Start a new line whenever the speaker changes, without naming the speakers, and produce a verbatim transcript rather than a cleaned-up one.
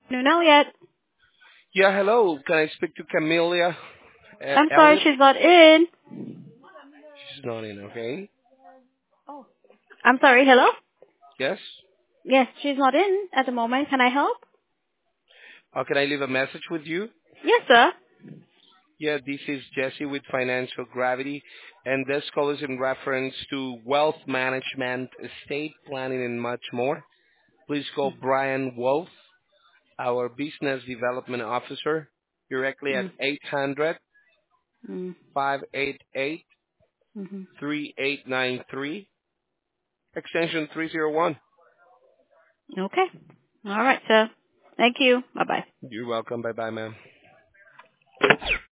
No, not yet.
Yeah, hello. Can I speak to Camelia uh,
I'm sorry,
Elliott?
she's not in.
She's not in, okay?
I'm sorry, hello?
Yes?
Yes, she's not in at the moment. Can I help?
Or can I leave a message with you?
Yes, sir.
Yeah, this is Jesse with Financial Gravity, and this call is in reference to wealth management, estate planning, and much more. Please call Brian Wolf, our Business Development Officer, directly at
Mm,
eight hundred,
mm,
five eight eight,
mm-hmm.
three eight nine three, extension three zero one.
Okay. All right, sir. Thank you. Bye-bye.
You're welcome. Bye-bye, ma'am.